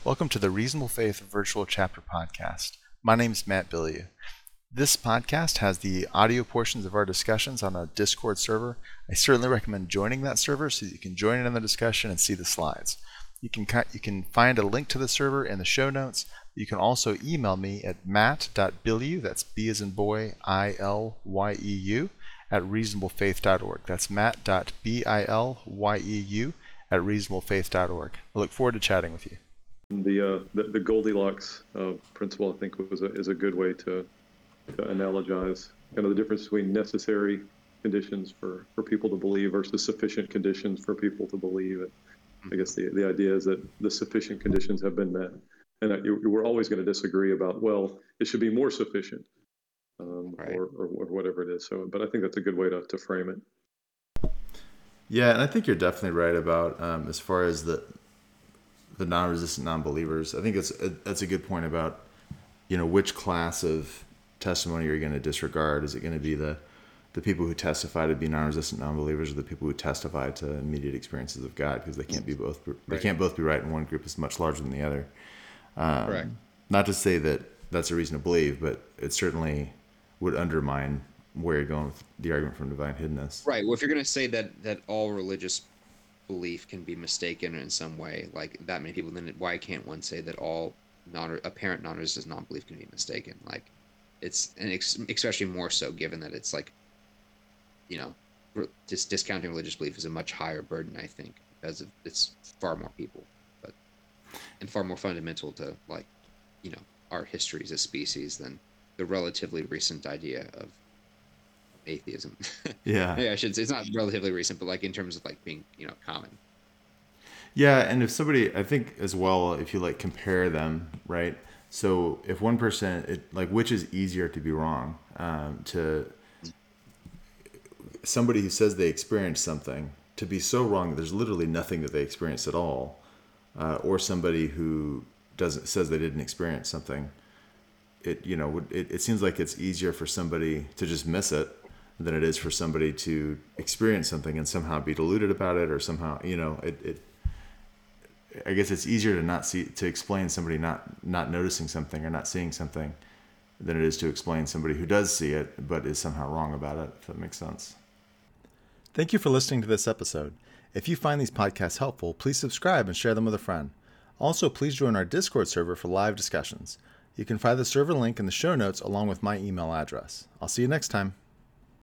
Welcome to the Reasonable Faith Virtual Chapter Podcast. My name is Matt Bilyeu. This podcast has the audio portions of our discussions on a Discord server. I certainly recommend joining that server so that you can join in on the discussion and see the slides. You can find a link to the server in the show notes. You can also email me at matt.bilyeu, that's B as in boy, I-L-Y-E-U, at reasonablefaith.org. That's matt.bilyeu at reasonablefaith.org. I look forward to chatting with you. The Goldilocks principle, I think, is a good way to analogize kind of the difference between necessary conditions for people to believe versus sufficient conditions for people to believe. And I guess the idea is that the sufficient conditions have been met, and that we're always going to disagree about, well, it should be more sufficient, Right. or whatever it is. So, but I think that's a good way to frame it. Yeah, and I think you're definitely right about as far as the non-resistant non-believers. I think that's a good point about, which class of testimony are you going to disregard? Is it going to be the people who testify to be non-resistant non-believers, or the people who testify to immediate experiences of God? Because they can't be both. They can't both be right, and one group is much larger than the other. Correct. Not to say that that's a reason to believe, but it certainly would undermine where you're going with the argument from divine hiddenness. Right. Well, if you're going to say that all religious belief can be mistaken in some way, like that many people, then why can't one say that all apparent non-resistant non-belief can be mistaken? Like, it's especially more so given that it's like, just discounting religious belief is a much higher burden, I think, because it's far more people, and far more fundamental to our history as a species than the relatively recent idea of atheism. Yeah. I should say it's not relatively recent, but like in terms of like being, common. Yeah, and if somebody, I think as well, if you compare them, right? So if one person, which is easier to be wrong, to somebody who says they experienced something to be so wrong that there's literally nothing that they experienced at all, or somebody who says they didn't experience something. It seems like it's easier for somebody to just miss it than it is for somebody to experience something and somehow be deluded about it, or somehow, I guess it's easier to explain somebody not noticing something or not seeing something than it is to explain somebody who does see it but is somehow wrong about it, if that makes sense. Thank you for listening to this episode. If you find these podcasts helpful, please subscribe and share them with a friend. Also, please join our Discord server for live discussions. You can find the server link in the show notes along with my email address. I'll see you next time.